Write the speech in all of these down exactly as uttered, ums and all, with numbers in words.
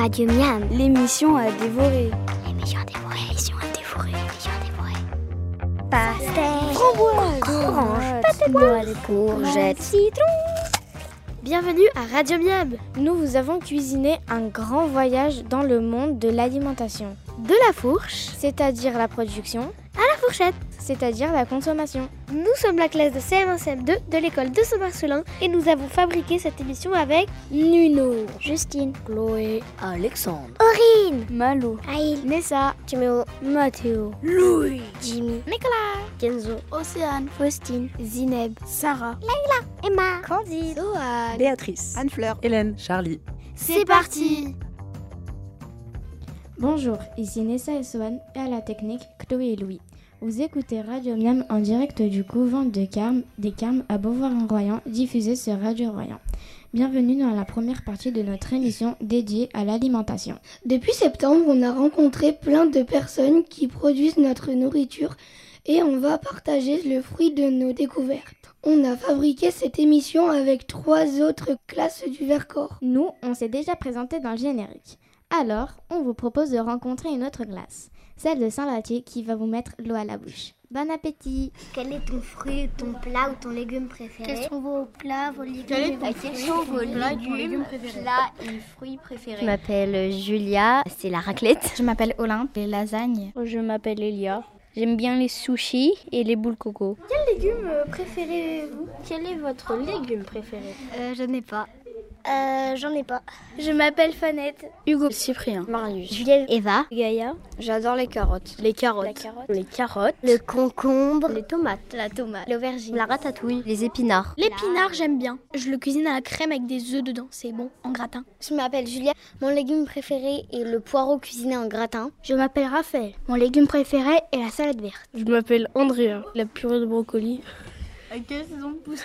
Radio Miam. L'émission à dévorer. L'émission à dévorer. L'émission à dévorer. L'émission à dévorer. Pastèque. Framboise. Orange. Pâté Noix de courgettes. Citron. Bienvenue à Radio Miam. Nous vous avons cuisiné un grand voyage dans le monde de l'alimentation. De la fourche, C'est-à-dire la production, à la fourchette. c'est-à-dire la consommation. Nous sommes la classe de C M un C M deux de l'école de Saint-Marcelin et nous avons fabriqué cette émission avec Nuno, Justine. Chloé, Alexandre. Aurine. Malou, Aïl. Nessa, Timéo. Mathéo, Louis. Jimmy. Nicolas, Kenzo. Océane, Faustine. Zineb, Sarah, Emma. Candide. Soad. Béatrice, Anne-Fleur, Hélène, Charlie. C'est parti. Bonjour, ici Nessa et Soane et à la technique Chloé et Louis. Vous écoutez Radio Miam en direct du couvent de Carmes, des Carmes à Beauvoir-en-Royan, diffusé sur Radio Royan. Bienvenue dans la première partie de notre émission dédiée à l'alimentation. Depuis septembre, on a rencontré plein de personnes qui produisent notre nourriture et on va partager le fruit de nos découvertes. On a fabriqué cette émission avec trois autres classes du Vercors. Nous, on s'est déjà présenté dans le générique. Alors, on vous propose de rencontrer une autre classe, celle de Saint-Lathier qui va vous mettre l'eau à la bouche. Bon appétit! Quel est ton fruit, ton plat ou ton légume préféré? Quels sont vos plats, vos légumes Quel est ton Quels fruit, sont ton vos légume légumes, préférés? plats et fruits préférés? Je m'appelle Julia, c'est la raclette. Je m'appelle Olympe, les lasagnes. Je m'appelle Elia. J'aime bien les sushis et les boules coco. Quel légume préférez-vous? Quel est votre légume préféré? Euh, je n'ai pas. Euh, j'en ai pas. Je m'appelle Fanette. Hugo, Cyprien, Marius, Juliette, Eva, Gaïa. J'adore les carottes. Les carottes. La carotte. Les carottes. le concombre, Les tomates. La tomate. l'aubergine, La ratatouille. les épinards. L'épinard, j'aime bien. Je le cuisine à la crème avec des œufs dedans. C'est bon, en gratin. Je m'appelle Julia, mon légume préféré est le poireau cuisiné en gratin. Je m'appelle Raphaël. Mon légume préféré est la salade verte. Je m'appelle Andrea. La purée de brocoli. À quelle saison pousse?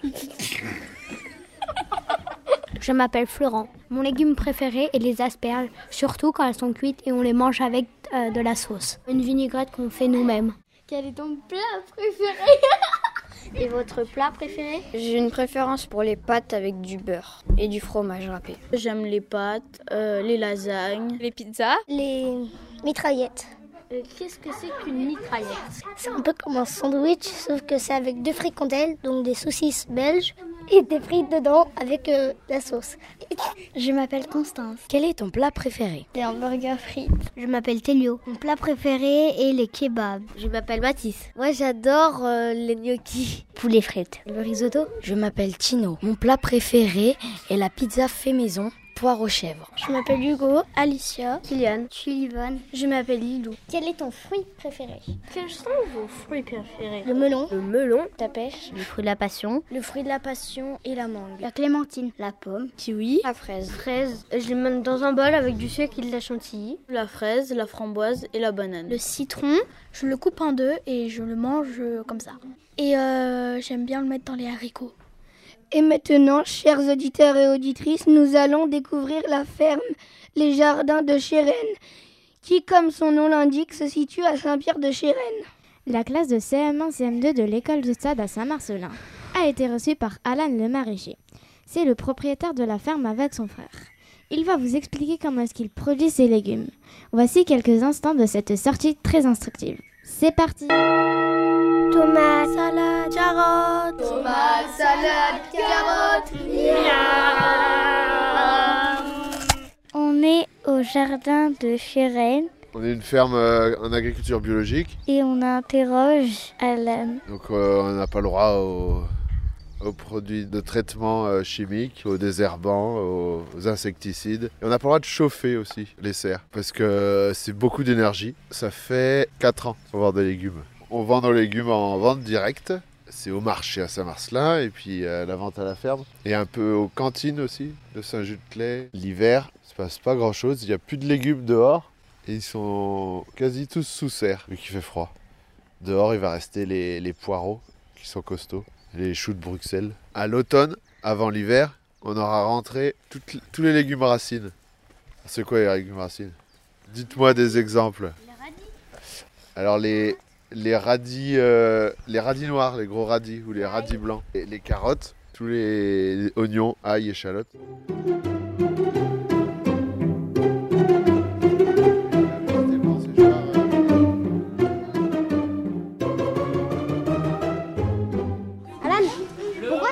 Je m'appelle Florent. Mon légume préféré est les asperges, surtout quand elles sont cuites et on les mange avec euh, de la sauce. Une vinaigrette qu'on fait nous-mêmes. Quel est ton plat préféré? Et votre plat préféré? J'ai une préférence pour les pâtes avec du beurre et du fromage râpé. J'aime les pâtes, euh, les lasagnes, les pizzas. Les mitraillettes. Euh, Qu'est-ce que c'est qu'une mitraillette? C'est un peu comme un sandwich, sauf que c'est avec deux fricandelles, donc des saucisses belges, et des frites dedans avec euh, la sauce. Je m'appelle Constance. Quel est ton plat préféré? Les hamburgers frites. Je m'appelle Télio. Mon plat préféré est les kebabs. Je m'appelle Mathis. Moi j'adore euh, les gnocchis. Poulet frites. Le risotto. Je m'appelle Tino. Mon plat préféré est la pizza fait maison, poire aux chèvres. Je m'appelle Hugo, Alicia, Kylian. Sullivan. Je m'appelle Lilou. Quel est ton fruit préféré? Quels sont vos fruits préférés? Le melon. Le melon, La pêche. le fruit de la passion, Le fruit de la passion et la mangue. La clémentine. La pomme. Kiwi, la fraise. Fraise. Je les mets dans un bol avec du sucre et de la chantilly. la fraise, la framboise et la banane. Le citron, je le coupe en deux et je le mange euh, comme ça. Et euh, j'aime bien le mettre dans les haricots. Et maintenant, chers auditeurs et auditrices, nous allons découvrir la ferme Les Jardins de Chérennes, qui, comme son nom l'indique, se situe à Saint-Pierre-de-Chérennes. La classe de C M un C M deux de l'école de Stade à Saint-Marcelin a été reçue par Alan le maraîcher. C'est le propriétaire de la ferme avec son frère. Il va vous expliquer comment est-ce qu'il produit ses légumes. Voici quelques instants de cette sortie très instructive. C'est parti! Tomate, salade, carotte. Tomate, salade, carotte. On est au jardin de Chérennes On est une ferme euh, en agriculture biologique, et on interroge Alan. donc euh, on n'a pas le droit aux, aux produits de traitement euh, chimiques, aux désherbants, aux, aux insecticides. Et on n'a pas le droit de chauffer aussi les serres, parce que euh, c'est beaucoup d'énergie. Ça fait quatre ans qu'on vend des légumes. On vend nos légumes en vente directe. C'est au marché à Saint-Marcelin et puis euh, la vente à la ferme. Et un peu aux cantines aussi, de Saint-Just-de-Claye. L'hiver, il ne se passe pas grand-chose. Il n'y a plus de légumes dehors. Et ils sont quasi tous sous serre, vu qu'il fait froid. Dehors, il va rester les, les poireaux, qui sont costauds. Les choux de Bruxelles. À l'automne, avant l'hiver, on aura rentré toutes- tous les légumes racines. C'est quoi les légumes racines? Dites-moi des exemples. Les radis. Alors les... Les radis, euh, les radis noirs, les gros radis ou les radis blancs. Et les carottes, tous les oignons, ail, échalotes.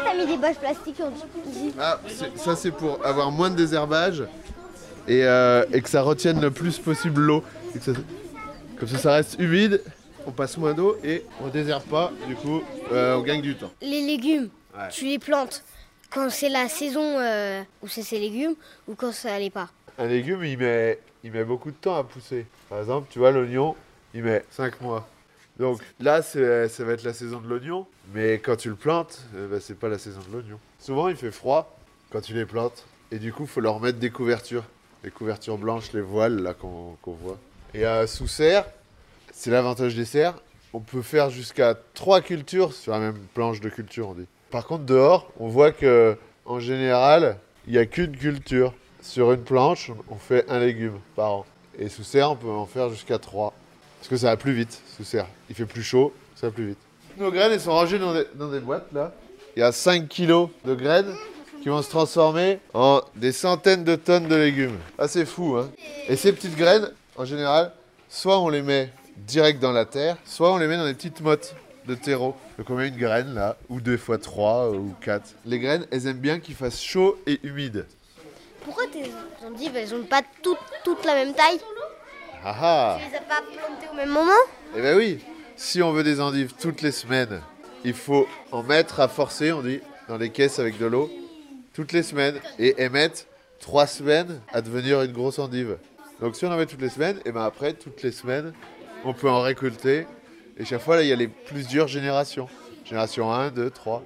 t'as mis des bâches plastiques ici? Ah, c'est- ça c'est pour avoir moins de désherbage et, euh, et que ça retienne le plus possible l'eau. Et que ça- Comme ça, ça reste humide, on passe moins d'eau et on désherbe pas, du coup, euh, on gagne du temps. Les légumes, Ouais. tu les plantes quand c'est la saison euh, où c'est ces légumes ou quand ça l'est pas. Un légume, il met, il met beaucoup de temps à pousser. Par exemple, tu vois, l'oignon, il met cinq mois. Donc là, c'est- ça va être la saison de l'oignon, mais quand tu le plantes, euh, bah, c'est pas la saison de l'oignon. Souvent, il fait froid quand tu les plantes, et du coup, il faut leur mettre des couvertures. Les couvertures blanches, les voiles, là, qu'on qu'on voit. Et euh, sous serre, c'est l'avantage des serres, on peut faire jusqu'à trois cultures sur la même planche de culture, on dit. Par contre, dehors, on voit que en général, il n'y a qu'une culture. Sur une planche, on fait un légume par an. Et sous serre, on peut en faire jusqu'à trois. Parce que ça va plus vite, sous serre. Il fait plus chaud, ça va plus vite. Nos graines, elles sont rangées dans des, dans des boîtes, là. Il y a cinq kilos de graines qui vont se transformer en des centaines de tonnes de légumes. Ah, c'est fou, hein. Et ces petites graines, en général, soit on les met direct dans la terre, soit on les met dans des petites mottes de terreau. Donc on met une graine, là, ou deux fois trois, ou quatre. Les graines, elles aiment bien qu'il fasse chaud et humide. Pourquoi tes endives, elles ont pas toutes, toutes la même taille? Ah ah. Tu les as pas plantées au même moment? Eh ben oui, si on veut des endives toutes les semaines, il faut en mettre à forcer, on dit, dans les caisses avec de l'eau, toutes les semaines, et émettre trois semaines à devenir une grosse endive. Donc si on en met toutes les semaines, et ben après, toutes les semaines, on peut en récolter. Et chaque fois, là, il y a les plusieurs générations. Génération un, deux, trois.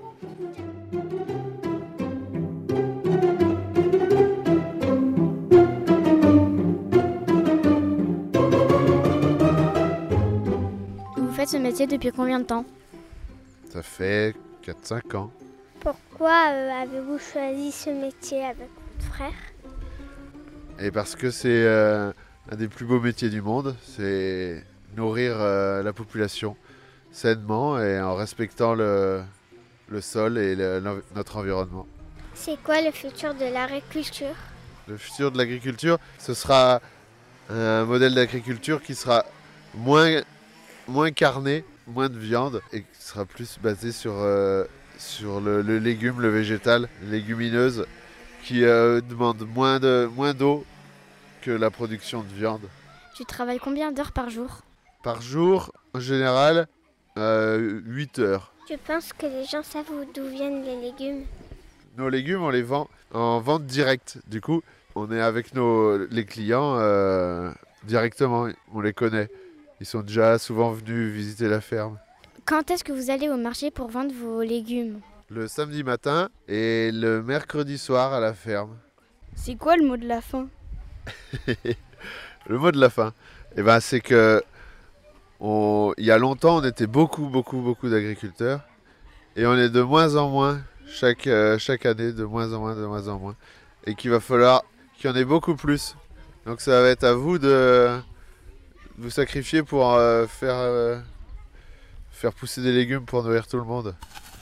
Vous faites ce métier depuis combien de temps? Ça fait quatre cinq ans. Pourquoi euh, avez-vous choisi ce métier avec votre frère? Et parce que c'est euh, un des plus beaux métiers du monde, c'est nourrir euh, la population sainement et en respectant le, le sol et le- l'env- notre environnement. C'est quoi le futur de l'agriculture? Le futur de l'agriculture, ce sera un modèle d'agriculture qui sera moins, moins carné, moins de viande et qui sera plus basé sur, euh, sur le, le légume, le végétal, les légumineuses, qui euh, demandent moins de, moins d'eau que la production de viande. Tu travailles combien d'heures par jour? Par jour, en général, euh, huit heures. Je pense que les gens savent d'où viennent les légumes. Nos légumes, on les vend en vente directe. Du coup, on est avec nos, les clients euh, directement. On les connaît. Ils sont déjà souvent venus visiter la ferme. Quand est-ce que vous allez au marché pour vendre vos légumes? Le samedi matin et le mercredi soir à la ferme. C'est quoi le mot de la fin? Le mot de la fin, eh ben, c'est que on, il y a longtemps, on était beaucoup, beaucoup, beaucoup d'agriculteurs. Et on est de moins en moins, chaque, euh, chaque année, de moins en moins, de moins en moins. Et qu'il va falloir qu'il y en ait beaucoup plus. Donc ça va être à vous de vous sacrifier pour euh, faire, euh, faire pousser des légumes pour nourrir tout le monde.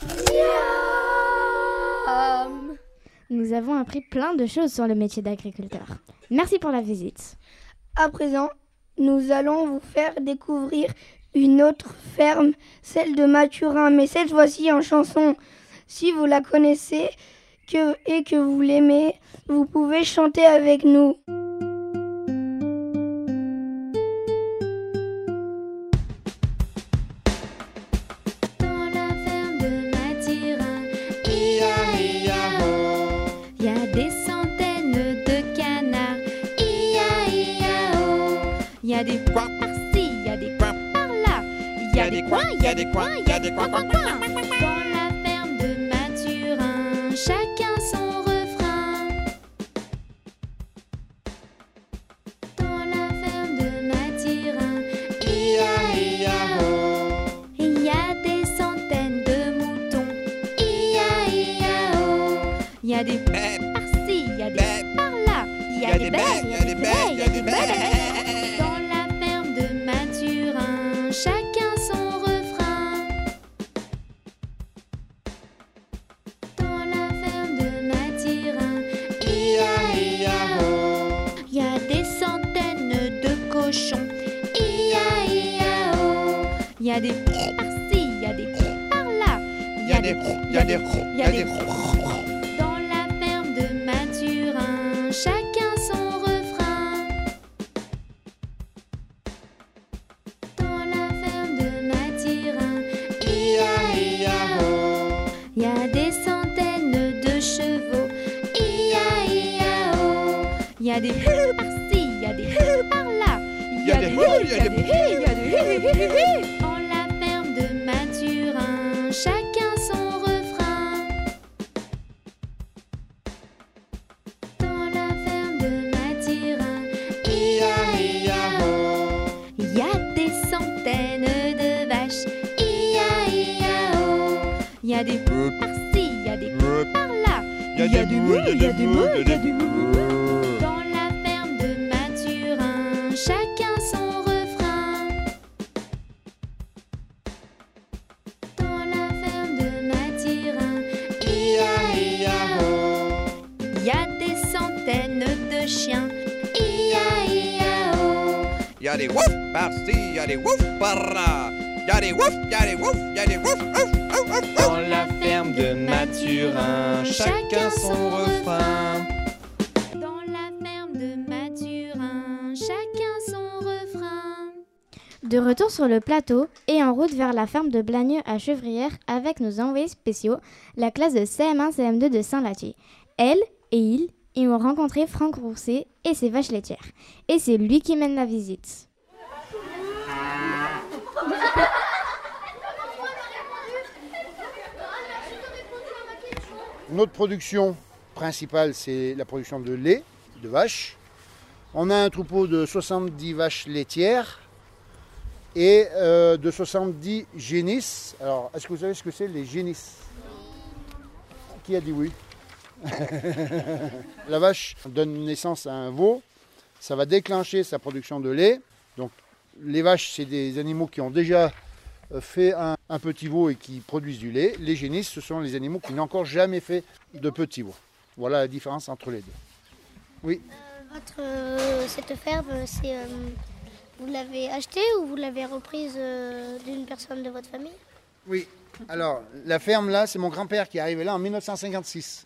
Nous avons appris plein de choses sur le métier d'agriculteur. Merci pour la visite. À présent, nous allons vous faire découvrir une autre ferme, celle de Mathurin, mais cette fois-ci en chanson. Si vous la connaissez que, et que vous l'aimez, vous pouvez chanter avec nous. Dans la ferme de Mathurin, ia ia oh, y a des centaines de canards, ia ia oh, y a des coins par-ci, y a des coins par-là, y a des coins, y a des coins, y a des coins, coins, coins. Dans la ferme de Mathurin, chacun son refrain. Dans la ferme de Mathurin, ia ia oh, il y a des centaines de moutons, ia ia oh, il y a des bêtes par-ci, il y a des bêtes par-là, il y a des bêtes, il y a des bêtes, il y a des bêtes. Dans la ferme de Mathurin, chacun son refrain. Dans la ferme de Mathurin, ia ia oh, il y a des centaines de cochons, ia ia oh, il y a des par-ci, il y a des par-là, il y a des, il y a des, il y a des. Dans la ferme de Mathurin, chacun son refrain. Dans la ferme de Mathurin, I A I A O. Il y a des centaines de chevaux, I A I A O. Il y a des hu par-ci, il y a des hu par-là. Il y a des hu, il y a des hu, il y a des hu, hu, hu. Dans la ferme de Mathurin, chacun son refrain. Dans la ferme de Mathurin, I A I A O. Il y a des centaines de vaches, I A I A O. Il y a des moules par-ci, il y a des moules par-là. Il y a des moules, il y a des moules, il y a des moules. Dans la ferme de Mathurin, chacun son refrain. Dans la ferme de Mathurin, I A I A O. Il y a des centaines de chiens, I A I A O. Il y a des wouf par-ci, il y a des wouf par-là. Il y a des wouf, il y a des wouf, il y a des wouf, wouf, wouf, wouf. Dans la ferme de Mathurin, chacun son refrain. Dans la ferme de Mathurin, chacun son refrain. De retour sur le plateau et en route vers la ferme de Blagneux à Chevrières avec nos envoyés spéciaux, la classe de C M un C M deux de Saint-Lathier. Elle et il, ils ont rencontré Franck Rousset et ses vaches laitières. Et c'est lui qui mène la visite. Notre production principale, c'est la production de lait, de vaches. On a un troupeau de soixante-dix vaches laitières et euh, de soixante-dix génisses. Alors, est-ce que vous savez ce que c'est les génisses? Qui a dit oui? La vache donne naissance à un veau, ça va déclencher sa production de lait. Donc, les vaches, c'est des animaux qui ont déjà fait un, un petit veau et qui produisent du lait. Les génisses, ce sont les animaux qui n'ont encore jamais fait de petit veau. Voilà la différence entre les deux. Oui. Euh, votre, euh, cette ferme, c'est, euh, vous l'avez achetée ou vous l'avez reprise euh, d'une personne de votre famille? Oui. Alors, la ferme là, c'est mon grand-père qui est arrivé là en mille neuf cent cinquante-six.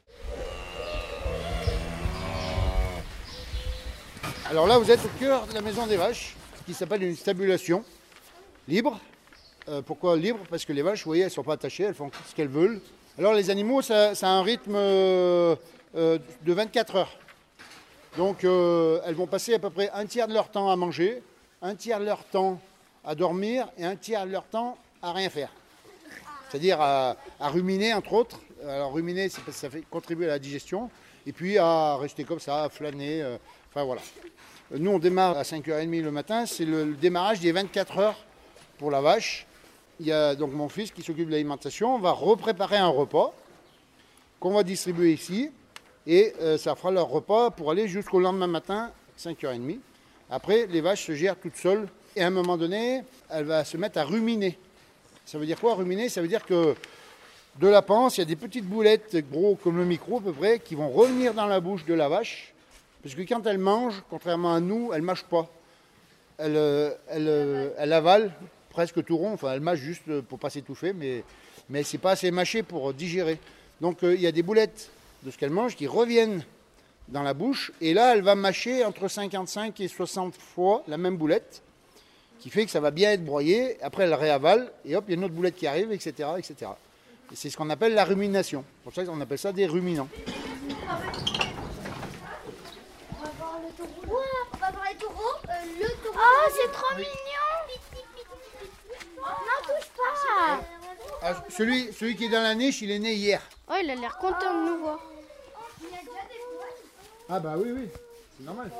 Alors là, vous êtes au cœur de la maison des vaches, qui s'appelle une stabulation libre. Euh, pourquoi libre? Parce que les vaches, vous voyez, elles ne sont pas attachées, elles font ce qu'elles veulent. Alors les animaux, ça, ça a un rythme euh, euh, de vingt-quatre heures. Donc euh, elles vont passer à peu près un tiers de leur temps à manger, un tiers de leur temps à dormir et un tiers de leur temps à rien faire. C'est-à-dire à, à ruminer, entre autres. Alors ruminer, c'est parce que ça fait contribuer à la digestion. Et puis à rester comme ça, à flâner. Euh, enfin voilà. Nous, on démarre à cinq heures trente le matin. C'est le, le démarrage des vingt-quatre heures pour la vache. Il y a donc mon fils qui s'occupe de l'alimentation. On va repréparer un repas qu'on va distribuer ici. Et euh, ça fera leur repas pour aller jusqu'au lendemain matin, cinq heures trente. Après, les vaches se gèrent toutes seules. Et à un moment donné, elle va se mettre à ruminer. Ça veut dire quoi, ruminer? Ça veut dire que de la panse, il y a des petites boulettes, gros comme le micro à peu près, qui vont revenir dans la bouche de la vache. Parce que quand elle mange, contrairement à nous, elle ne mâche pas. Elle, elle, elle avale presque tout rond. Enfin, elle mâche juste pour ne pas s'étouffer, mais, mais ce n'est pas assez mâché pour digérer. Donc euh, il y a des boulettes de ce qu'elle mange qui reviennent dans la bouche. Et là, elle va mâcher entre cinquante-cinq et soixante fois la même boulette, qui fait que ça va bien être broyé. Après, elle réavale, et hop, il y a une autre boulette qui arrive, et cetera et cetera. Et c'est ce qu'on appelle la rumination. C'est pour ça qu'on appelle ça des ruminants. On va voir le taureau. Ouais, on va voir les taureaux. Euh, le taureau. Oh, c'est trop mignon. Non, touche pas. Ah, celui, celui qui est dans la niche, il est né hier. Oh, il a l'air content de nous voir. Ah bah oui, oui, c'est normal.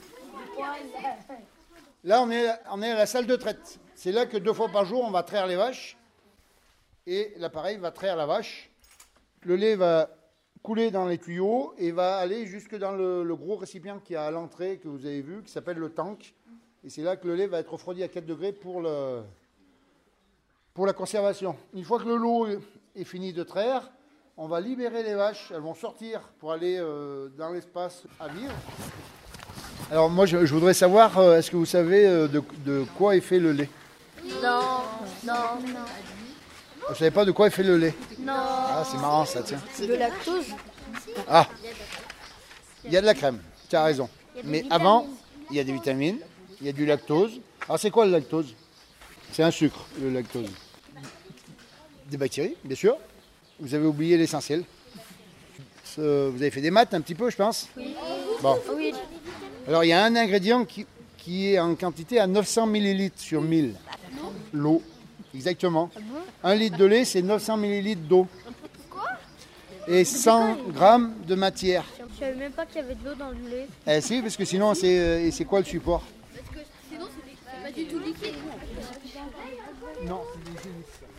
Là, on est, on est à la salle de traite. C'est là que deux fois par jour, on va traire les vaches. Et l'appareil va traire la vache. Le lait va couler dans les tuyaux et va aller jusque dans le, le gros récipient qui est à l'entrée, que vous avez vu, qui s'appelle le tank. Et c'est là que le lait va être refroidi à quatre degrés pour, le, pour la conservation. Une fois que le lot est fini de traire, on va libérer les vaches. Elles vont sortir pour aller euh, dans l'espace à vivre. Alors moi, je, je voudrais savoir, euh, est-ce que vous savez euh, de, de quoi est fait le lait? Non, non, non. Vous savez pas de quoi est fait le lait? Non. Ah, c'est marrant ça, tiens. C'est de lactose. Ah, il y a de la crème, tu as raison. Mais avant, il y a des vitamines, il y a du lactose. Alors c'est quoi le lactose? C'est un sucre, le lactose. Des bactéries, bien sûr. Vous avez oublié l'essentiel. Vous avez fait des maths un petit peu, je pense? Oui. Bon. Oui. Alors il y a un ingrédient qui, qui est en quantité à neuf cents millilitres sur mille. L'eau. Exactement. Un litre de lait, c'est neuf cents millilitres d'eau. Et cent grammes de matière. Je savais même pas qu'il y avait de l'eau dans le lait. Eh si, parce que sinon, c'est, euh, c'est quoi le support? Parce que sinon, c'est pas du tout liquide. Non, c'est liquide.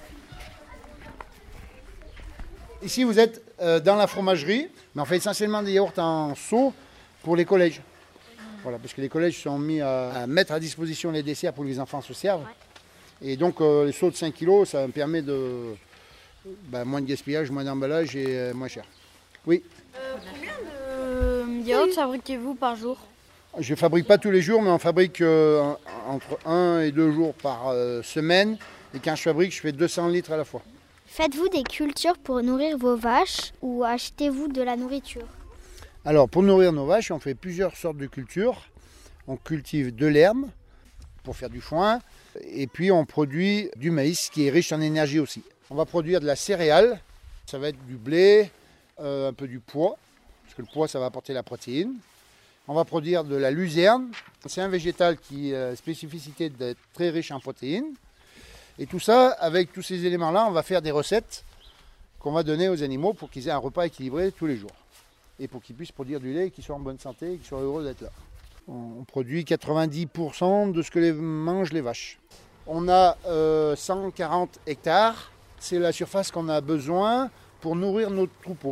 Ici, vous êtes euh, dans la fromagerie, mais on fait essentiellement des yaourts en seau pour les collèges. Voilà, parce que les collèges sont mis à, à mettre à disposition les desserts pour que les enfants se servent. Et donc, euh, les seaux de cinq kilos, ça me permet de ben, moins de gaspillage, moins d'emballage et euh, moins cher. Oui. Euh, combien de yaourts fabriquez-vous par jour? Je ne fabrique pas tous les jours, mais on fabrique euh, entre un et deux jours par euh, semaine. Et quand je fabrique, je fais deux cents litres à la fois. Faites-vous des cultures pour nourrir vos vaches ou achetez-vous de la nourriture? Alors, pour nourrir nos vaches, on fait plusieurs sortes de cultures. On cultive de l'herbe pour faire du foin. Et puis, on produit du maïs qui est riche en énergie aussi. On va produire de la céréale. Ça va être du blé, euh, un peu du pois. Parce que le pois, ça va apporter la protéine. On va produire de la luzerne. C'est un végétal qui a la spécificité d'être très riche en protéines. Et tout ça, avec tous ces éléments-là, on va faire des recettes qu'on va donner aux animaux pour qu'ils aient un repas équilibré tous les jours. Et pour qu'ils puissent produire du lait et qu'ils soient en bonne santé et qu'ils soient heureux d'être là. On produit quatre-vingt-dix pour cent de ce que les, mangent les vaches. On a euh, cent quarante hectares. C'est la surface qu'on a besoin pour nourrir notre troupeau.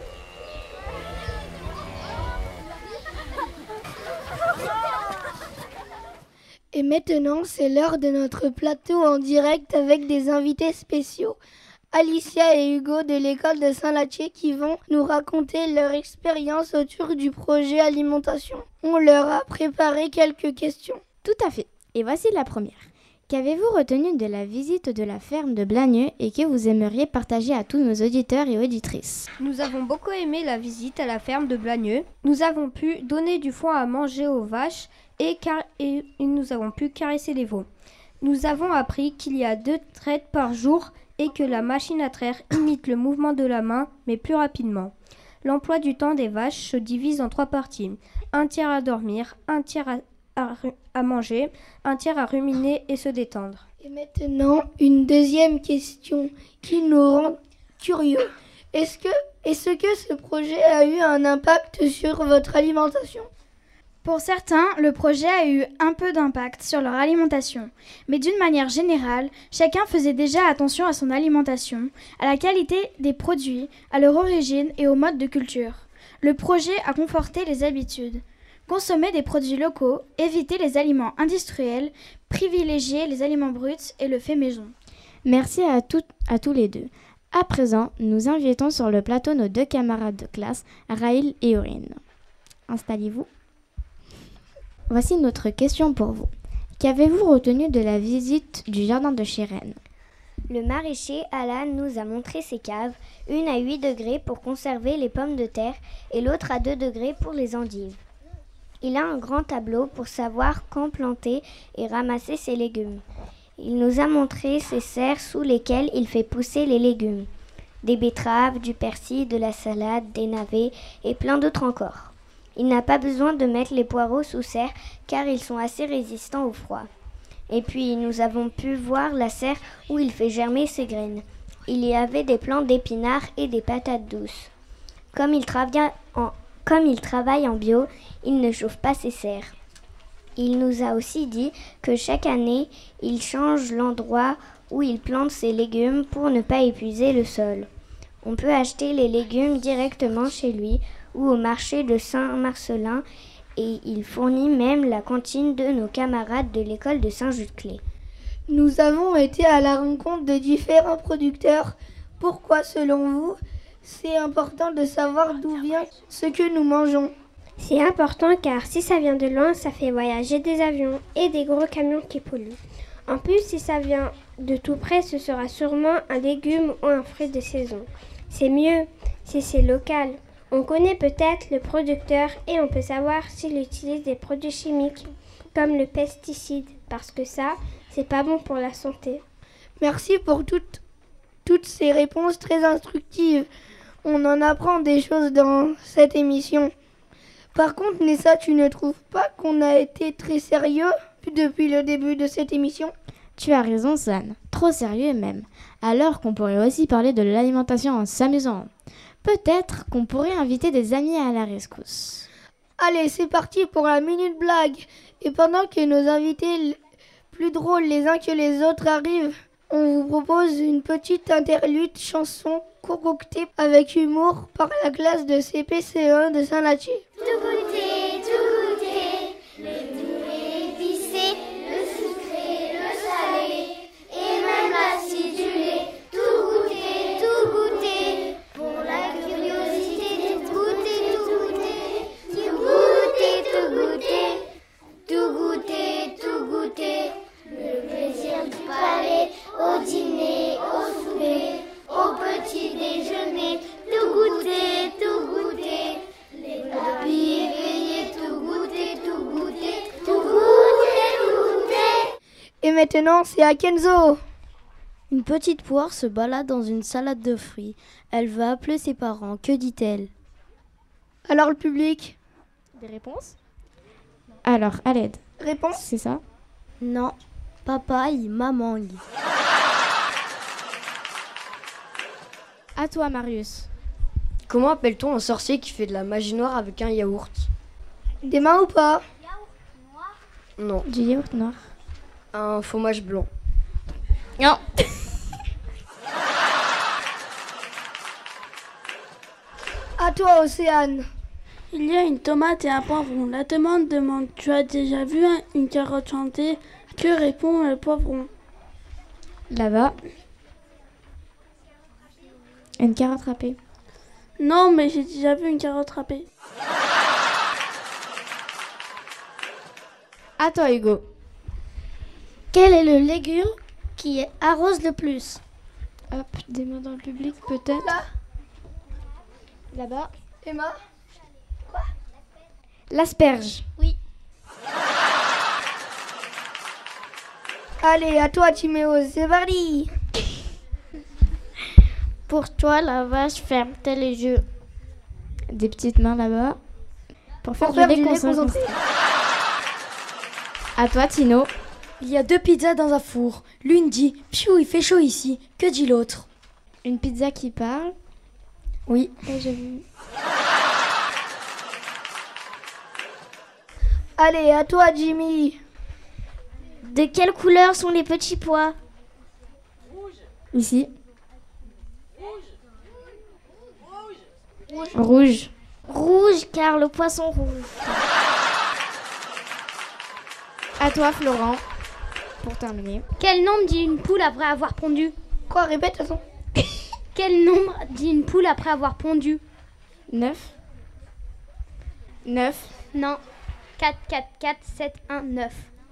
Et maintenant, c'est l'heure de notre plateau en direct avec des invités spéciaux. Alicia et Hugo de l'école de Saint-Lathier qui vont nous raconter leur expérience autour du projet alimentation. On leur a préparé quelques questions. Tout à fait. Et voici la première. Qu'avez-vous retenu de la visite de la ferme de Blagneux et que vous aimeriez partager à tous nos auditeurs et auditrices? Nous avons beaucoup aimé la visite à la ferme de Blagneux. Nous avons pu donner du foin à manger aux vaches et, car- et nous avons pu caresser les veaux. Nous avons appris qu'il y a deux traites par jour et que la machine à traire imite le mouvement de la main, mais plus rapidement. L'emploi du temps des vaches se divise en trois parties. Un tiers à dormir, un tiers à, à, à manger, un tiers à ruminer et se détendre. Et maintenant, une deuxième question qui nous rend curieux. Est-ce que, est-ce que ce projet a eu un impact sur votre alimentation ? Pour certains, le projet a eu un peu d'impact sur leur alimentation, mais d'une manière générale, chacun faisait déjà attention à son alimentation, à la qualité des produits, à leur origine et au mode de culture. Le projet a conforté les habitudes. Consommer des produits locaux, éviter les aliments industriels, privilégier les aliments bruts et le fait maison. Merci à, tout, à tous les deux. À présent, nous invitons sur le plateau nos deux camarades de classe, Raïl et Aurine. Installez-vous. Voici notre question pour vous. Qu'avez-vous retenu de la visite du jardin de Chérennes ? Le maraîcher Alan nous a montré ses caves, une à huit degrés pour conserver les pommes de terre et l'autre à deux degrés pour les endives. Il a un grand tableau pour savoir quand planter et ramasser ses légumes. Il nous a montré ses serres sous lesquelles il fait pousser les légumes. Des betteraves, du persil, de la salade, des navets et plein d'autres encore. Il n'a pas besoin de mettre les poireaux sous serre car ils sont assez résistants au froid. Et puis nous avons pu voir la serre où il fait germer ses graines. Il y avait des plants d'épinards et des patates douces. Comme il travaille en, comme il travaille en bio, il ne chauffe pas ses serres. Il nous a aussi dit que chaque année, il change l'endroit où il plante ses légumes pour ne pas épuiser le sol. On peut acheter les légumes directement chez lui ou au marché de Saint-Marcelin et il fournit même la cantine de nos camarades de l'école de Saint-Just-Clé. Nous avons été à la rencontre de différents producteurs. Pourquoi, selon vous, c'est important de savoir d'où vient ce que nous mangeons ? C'est important car si ça vient de loin, ça fait voyager des avions et des gros camions qui polluent. En plus, si ça vient de tout près, ce sera sûrement un légume ou un fruit de saison. C'est mieux si c'est local. On connaît peut-être le producteur et on peut savoir s'il utilise des produits chimiques comme le pesticide, parce que ça, c'est pas bon pour la santé. Merci pour toutes, toutes ces réponses très instructives. On en apprend des choses dans cette émission. Par contre, Nessa, tu ne trouves pas qu'on a été très sérieux depuis le début de cette émission ? Tu as raison, San. Trop sérieux même. Alors qu'on pourrait aussi parler de l'alimentation en s'amusant. Peut-être qu'on pourrait inviter des amis à la rescousse. Allez, c'est parti pour la minute blague. Et pendant que nos invités plus drôles les uns que les autres arrivent, on vous propose une petite interlude chanson concoctée avec humour par la classe de C P C un de Saint-Lathier. Tout goûter, tout goûter, le doux et épicé, le sucré, le salé, et même l'acidulé. Tout goûter, tout goûter, pour la curiosité de goûter, tout goûter, tout goûter, tout goûter, tout goûter, tout goûter, le plaisir du palais, au dîner, au souper, au petit déjeuner, tout goûter, tout goûter, les papilles éveillées, tout goûter, tout goûter, tout goûter, tout goûter. Et maintenant, c'est à Kenzo. Une petite poire se balade dans une salade de fruits. Elle va appeler ses parents. Que dit-elle ? Alors le public ? Des réponses ? Alors, à l'aide. Réponse ? C'est ça ? Non. Papaye, mamangue. À toi, Marius. Comment appelle-t-on un sorcier qui fait de la magie noire avec un yaourt ? Des mains ou pas ? Non. Du yaourt noir. Un fromage blanc. Non. À toi, Océane. Il y a une tomate et un poivron. La tomate demande « Tu as déjà vu un, une carotte chanter ?» Que répond le poivron ? Là-bas. Une carotte râpée. Non, mais j'ai déjà vu une carotte râpée. À toi, Hugo. Quel est le légume qui arrose le plus ? Hop, des mains dans le public, peut-être. Là. Là-bas. Emma ? L'asperge. Oui. Allez, à toi, Timéo, c'est parti. Pour toi, la vache ferme-t-elle les yeux ? Des petites mains là-bas. Pour faire, Pour faire du lait du lait concentré. concentré. À toi, Tino. Il y a deux pizzas dans un four. L'une dit « Piou, il fait chaud ici ». Que dit l'autre ? Une pizza qui parle. Oui. Et j'ai vu. Allez, à toi, Jimmy. De quelle couleur sont les petits pois ? Ici. Rouge. Rouge. Rouge, car le poisson rouge. À toi, Florent. Pour terminer. Quel nombre dit une poule après avoir pondu ? Quoi, répète, attends. Quel nombre dit une poule après avoir pondu ? Neuf. Neuf. Non. quatre, quatre, quatre, sept, un, neuf.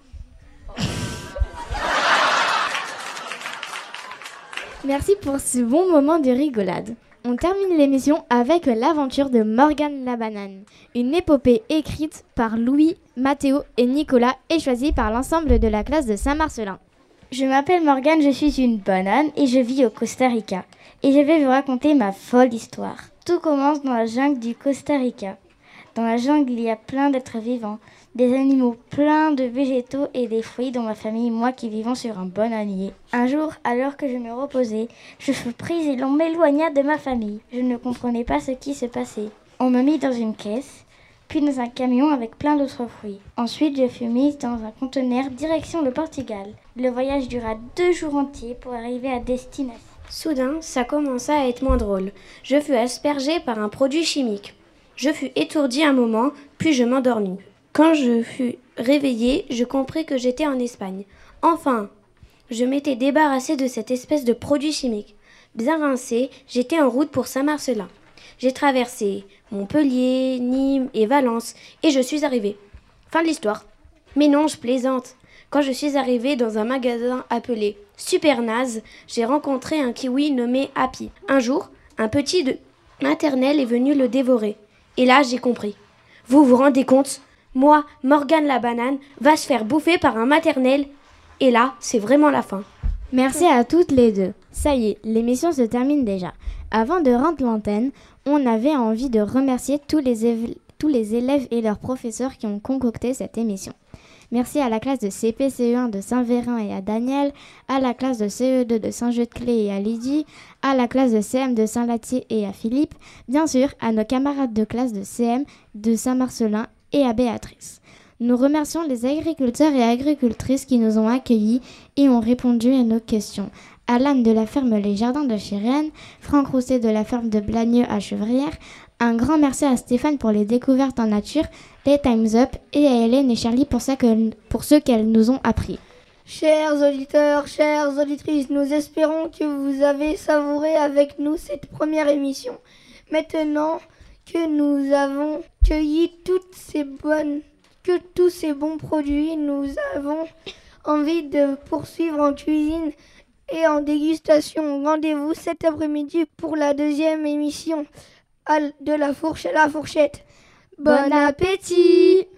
Merci pour ce bon moment de rigolade. On termine l'émission avec l'aventure de Morgane la banane, une épopée écrite par Louis, Mathéo et Nicolas et choisie par l'ensemble de la classe de Saint-Marcelin. Je m'appelle Morgane, je suis une banane et je vis au Costa Rica. Et je vais vous raconter ma folle histoire. Tout commence dans la jungle du Costa Rica. Dans la jungle, il y a plein d'êtres vivants, des animaux pleins de végétaux et des fruits dont ma famille et moi qui vivons sur un bananier. Un jour, alors que je me reposais, je fus prise et l'on m'éloigna de ma famille. Je ne comprenais pas ce qui se passait. On me mit dans une caisse, puis dans un camion avec plein d'autres fruits. Ensuite, je fus mise dans un conteneur direction le Portugal. Le voyage dura deux jours entiers pour arriver à destination. Soudain, ça commença à être moins drôle. Je fus aspergée par un produit chimique. Je fus étourdie un moment, puis je m'endormis. Quand je fus réveillée, je compris que j'étais en Espagne. Enfin, je m'étais débarrassée de cette espèce de produit chimique. Bien rincée, j'étais en route pour Saint-Marcelin. J'ai traversé Montpellier, Nîmes et Valence, et je suis arrivée. Fin de l'histoire. Mais non, je plaisante. Quand je suis arrivée dans un magasin appelé super naze, j'ai rencontré un kiwi nommé Happy. Un jour, un petit de maternelle est venu le dévorer. Et là, j'ai compris. Vous vous rendez compte ? Moi, Morgane la banane, va se faire bouffer par un maternelle. Et là, c'est vraiment la fin. Merci à toutes les deux. Ça y est, l'émission se termine déjà. Avant de rendre l'antenne, on avait envie de remercier tous les, éve- tous les élèves et leurs professeurs qui ont concocté cette émission. Merci à la classe de C P C E un de Saint-Vérin et à Daniel, à la classe de C E deux de Saint-Jean-de-Clé et à Lydie, à la classe de C M de Saint-Latier et à Philippe, bien sûr à nos camarades de classe de C M de Saint-Marcelin et à Béatrice. Nous remercions les agriculteurs et agricultrices qui nous ont accueillis et ont répondu à nos questions. Alan de la ferme Les Jardins de Chirène, Franck Rousset de la ferme de Blagneux à Chevrières. Un grand merci à Stéphane pour les découvertes en nature, les Time's Up, et à Hélène et Charlie pour, ça que, pour ce qu'elles nous ont appris. Chers auditeurs, chères auditrices, nous espérons que vous avez savouré avec nous cette première émission. Maintenant que nous avons cueilli toutes ces bonnes, que tous ces bons produits, nous avons envie de poursuivre en cuisine et en dégustation. Rendez-vous cet après-midi pour la deuxième émission de la fourche à la fourchette. Bon appétit!